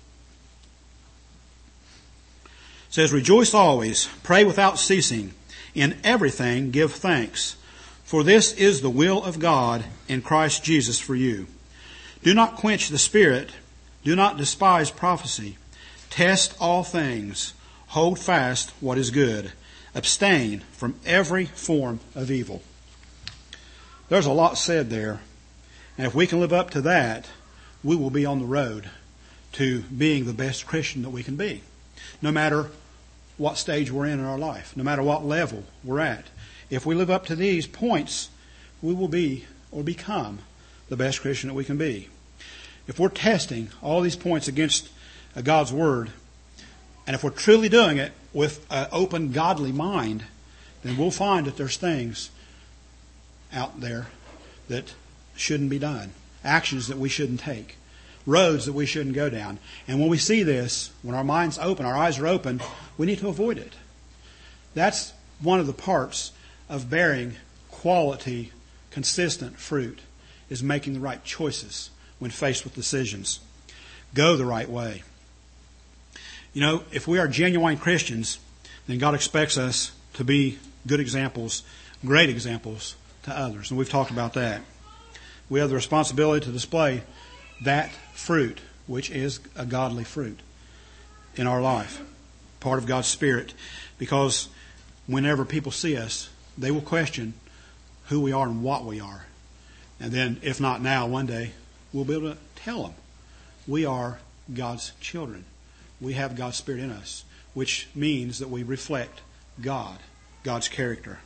says, "Rejoice always, pray without ceasing, in everything give thanks, for this is the will of God in Christ Jesus for you. Do not quench the Spirit, do not despise prophecy. Test all things, hold fast what is good, abstain from every form of evil." There's a lot said there. And if we can live up to that, we will be on the road to being the best Christian that we can be. No matter what stage we're in our life, no matter what level we're at. If we live up to these points, we will be or become the best Christian that we can be. If we're testing all these points against God's Word, and if we're truly doing it with an open, godly mind, then we'll find that there's things out there that shouldn't be done. Actions that we shouldn't take. Roads that we shouldn't go down. And when we see this, when our mind's open, our eyes are open, we need to avoid it. That's one of the parts of bearing quality, consistent fruit, is making the right choices when faced with decisions. Go the right way. You know, if we are genuine Christians, then God expects us to be good examples, great examples to others. And we've talked about that. We have the responsibility to display that fruit, which is a godly fruit in our life, part of God's Spirit. Because whenever people see us, they will question who we are and what we are. And then, if not now, one day, we'll be able to tell them we are God's children. We have God's Spirit in us, which means that we reflect God, God's character.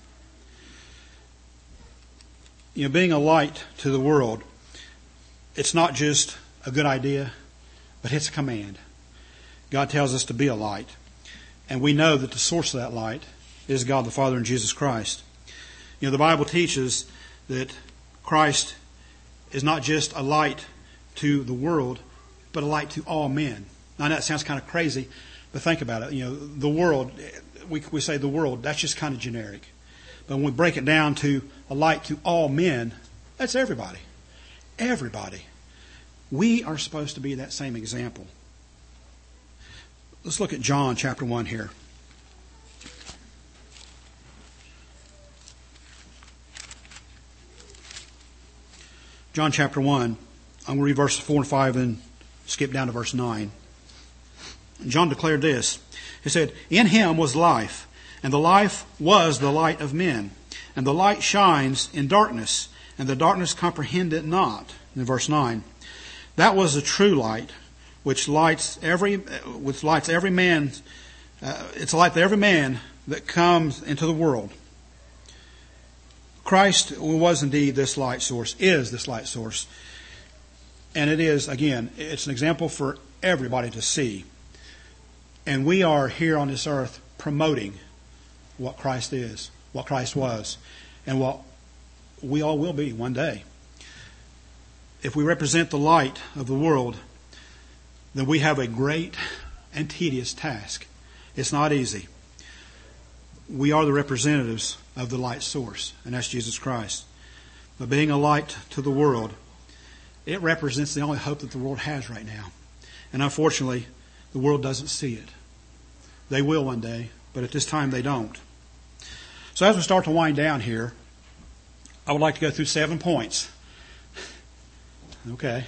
You know, being a light to the world, it's not just a good idea, but it's a command. God tells us to be a light. And we know that the source of that light is God the Father and Jesus Christ. You know, the Bible teaches that Christ is not just a light to the world, but a light to all men. Now, that sounds kind of crazy, but think about it. You know, the world, we say the world, that's just kind of generic. But when we break it down to a light to all men, that's everybody. Everybody. We are supposed to be that same example. Let's look at John chapter 1 here. John chapter 1. I'm going to read verses 4 and 5 and skip down to verse 9. John declared this. He said, "In him was life, and the life was the light of men. And the light shines in darkness, and the darkness comprehended not." In verse 9. "That was the true light, which lights every man. It's a light to every man that comes into the world." Christ was indeed this light source, is this light source. And it is, again, it's an example for everybody to see. And we are here on this earth promoting what Christ is, what Christ was, and what we all will be one day. If we represent the light of the world, then we have a great and tedious task. It's not easy. We are the representatives of the light source, and that's Jesus Christ. But being a light to the world, it represents the only hope that the world has right now. And unfortunately, the world doesn't see it. They will one day, but at this time they don't. So as we start to wind down here, I would like to go through 7 points. Okay.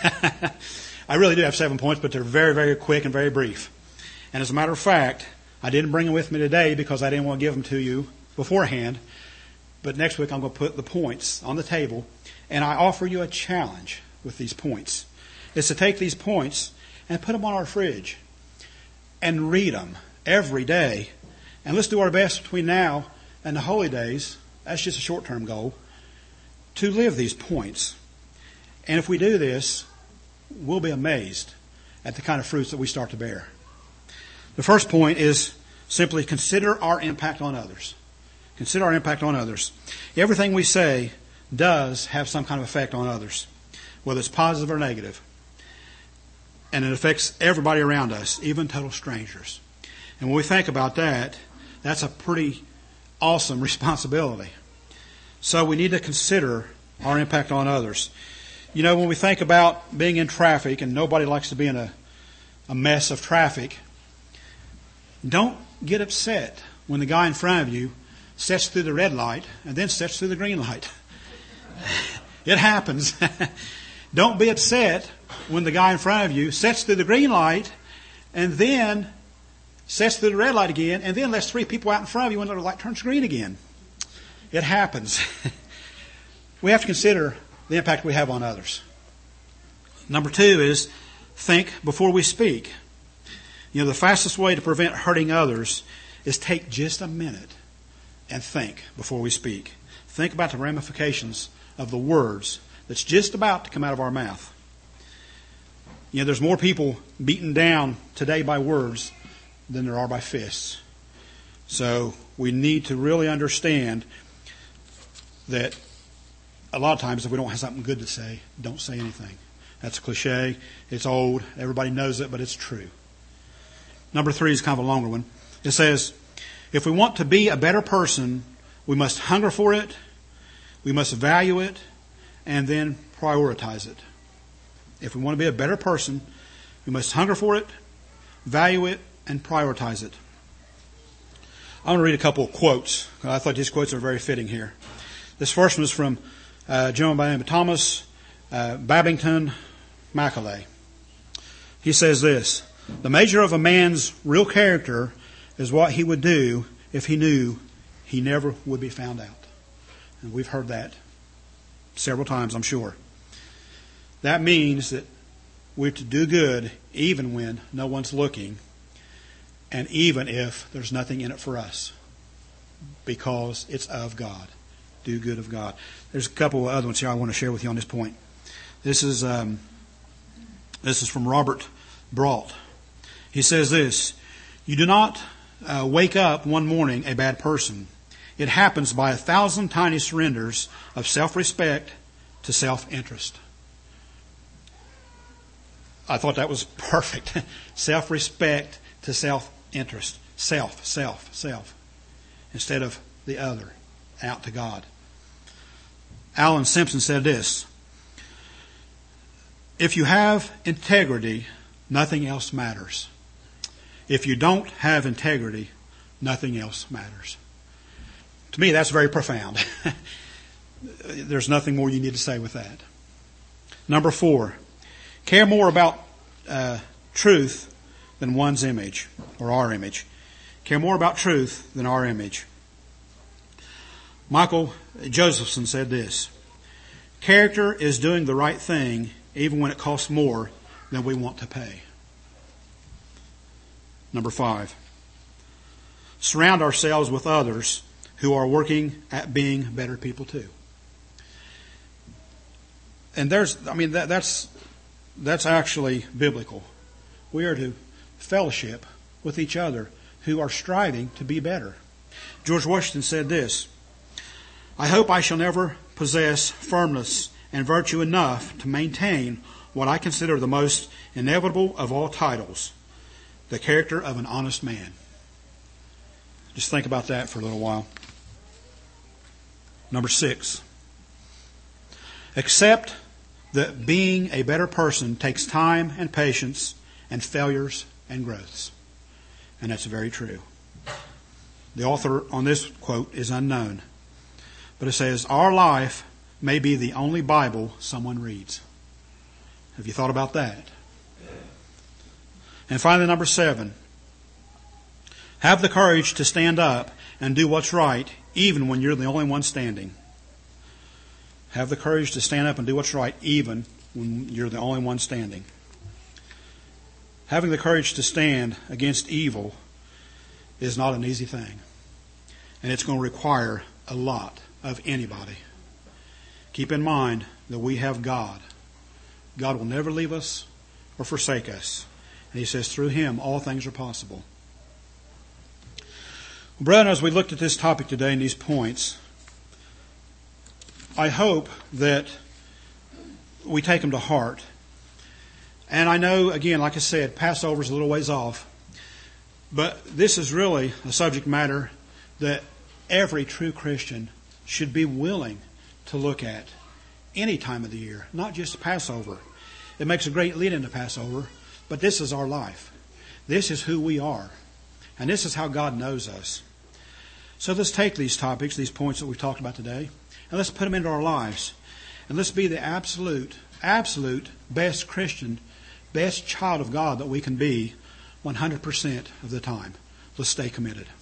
I really do have 7 points, but they're very, very quick and very brief. And as a matter of fact, I didn't bring them with me today because I didn't want to give them to you beforehand. But next week I'm going to put the points on the table, and I offer you a challenge with these points. It's to take these points and put them on our fridge and read them every day. And let's do our best between now and the holy days, that's just a short-term goal, to live these points. And if we do this, we'll be amazed at the kind of fruits that we start to bear. The first point is simply consider our impact on others. Consider our impact on others. Everything we say does have some kind of effect on others, whether it's positive or negative. And it affects everybody around us, even total strangers. And when we think about that, that's a pretty awesome responsibility. So we need to consider our impact on others. You know, when we think about being in traffic, and nobody likes to be in a mess of traffic, don't get upset when the guy in front of you sets through the red light and then sets through the green light. It happens. Don't be upset when the guy in front of you sets through the green light and then sets through the red light again and then lets 3 people out in front of you when the light turns green again. It happens. We have to consider the impact we have on others. Number 2 is think before we speak. You know, the fastest way to prevent hurting others is take just a minute and think before we speak. Think about the ramifications of the words that's just about to come out of our mouth. You know, there's more people beaten down today by words than there are by fists. So we need to really understand that a lot of times if we don't have something good to say, don't say anything. That's a cliche. It's old. Everybody knows it, but it's true. Number 3 is kind of a longer one. It says, if we want to be a better person, we must hunger for it, we must value it, and then prioritize it. If we want to be a better person, we must hunger for it, value it, and prioritize it. I want to read a couple of quotes. I thought these quotes are very fitting here. This first one is from a gentleman by the name of Thomas Babington Macaulay. He says this: the measure of a man's real character is what he would do if he knew he never would be found out. And we've heard that several times, I'm sure. That means that we're to do good even when no one's looking, and even if there's nothing in it for us, because it's of God. Do good of God. There's a couple of other ones here I want to share with you on this point. This is from Robert Brault. He says this: you do not wake up one morning a bad person. It happens by 1,000 tiny surrenders of self-respect to self-interest. I thought that was perfect. Self-respect to self-interest. Self. Instead of the other, out to God. Alan Simpson said this: if you have integrity, nothing else matters. If you don't have integrity, nothing else matters. To me, that's very profound. There's nothing more you need to say with that. Number 4, care more about truth than one's image or our image. Care more about truth than our image. Michael Josephson said this: character is doing the right thing even when it costs more than we want to pay. Number 5. Surround ourselves with others who are working at being better people too. And that's actually biblical. We are to fellowship with each other who are striving to be better. George Washington said this: I hope I shall never possess firmness and virtue enough to maintain what I consider the most inevitable of all titles, the character of an honest man. Just think about that for a little while. Number 6. Accept that being a better person takes time and patience and failures and growths. And that's very true. The author on this quote is unknown. But it says, our life may be the only Bible someone reads. Have you thought about that? And finally, number 7. Have the courage to stand up and do what's right, even when you're the only one standing. Have the courage to stand up and do what's right, even when you're the only one standing. Having the courage to stand against evil is not an easy thing. And it's going to require a lot of anybody. Keep in mind that we have God. God will never leave us or forsake us. And He says through Him all things are possible. Well, brethren, as we looked at this topic today and these points, I hope that we take them to heart. And I know, again, like I said, Passover is a little ways off. But this is really a subject matter that every true Christian should be willing to look at any time of the year, not just Passover. It makes a great lead into Passover, but this is our life. This is who we are. And this is how God knows us. So let's take these topics, these points that we've talked about today, and let's put them into our lives. And let's be the absolute best Christian, best child of God that we can be 100% of the time. Let's stay committed.